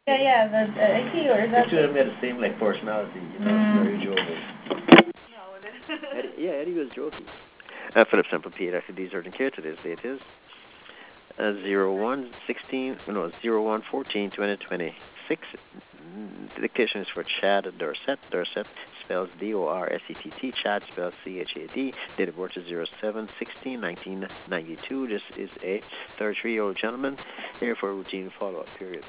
Yeah, he or The that. two of them had the same like personality, very jovial. Yeah, Eddie was jokey. Philip Semple Piet, actually, these are in care today's date is 01/16, no, 01/14/2026. The dictation is for Chad Dorset. Dorset spells Dorsett. Chad spells Chad. Date of birth is 07/16/1992. This is a 33-year-old gentleman here for a routine follow-up period.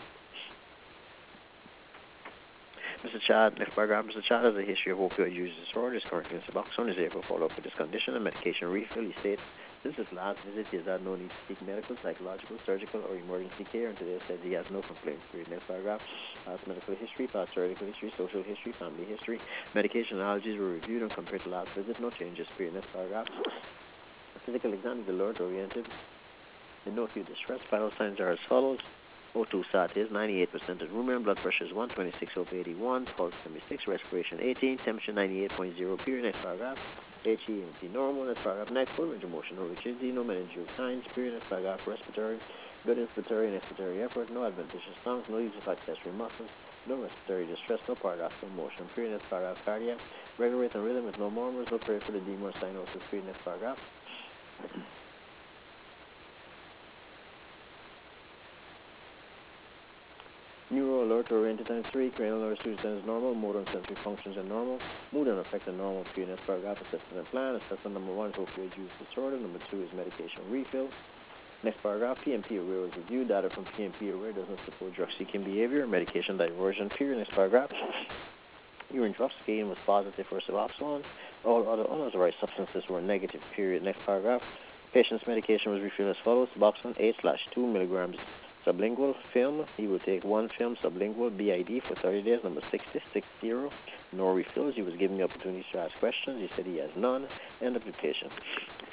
Mr. Chad, next paragraph, Mr. Chad has a history of opioid use disorder. Is currently in Suboxone. Is able to follow up with this condition and medication refill. He states, since his last visit, he has had no need to seek medical, psychological, surgical, or emergency care, and today says he has no complaints. Period. Next paragraph, past medical history, past surgical history, social history, family history. Medication allergies were reviewed and compared to last visit. No changes. Period. Next paragraph, physical exam is alert oriented. The no acute distress. Vital signs are as follows. O2 sat is 98% at room air, blood pressure is 126/81, pulse 76, respiration 18, temperature 98.0. Period. Next paragraph. HEMC normal. Next paragraph. Next full range of motion, no rigidity, no meningeal signs. Period. Next paragraph. Respiratory, good inspiratory and expiratory effort, no adventitious songs, no use of accessory muscles, no respiratory distress, no paradoxical motion. Period. Next paragraph. Cardiac, regular rate and rhythm with no murmurs, no peripheral edema or cyanosis. Period. Next paragraph. Neuro alert oriented times 3, cranial alert is normal, motor and sensory functions are normal, mood and affect are normal. PNS paragraph assessment and plan. Assessment number 1 is opioid use disorder, number 2 is medication refill. Next paragraph, PMP aware was reviewed. Data from PMP aware does not support drug seeking behavior, medication diversion. Period. Next paragraph. Urine drug screen was positive for Suboxone. All other unauthorized substances were negative. Period. Next paragraph. Patient's medication was refilled as follows. Suboxone 8/2 milligrams sublingual film. He will take 1 film sublingual BID for 30 days. Number 6060. No refills. He was given the opportunity to ask questions. He said he has none. End of the patient.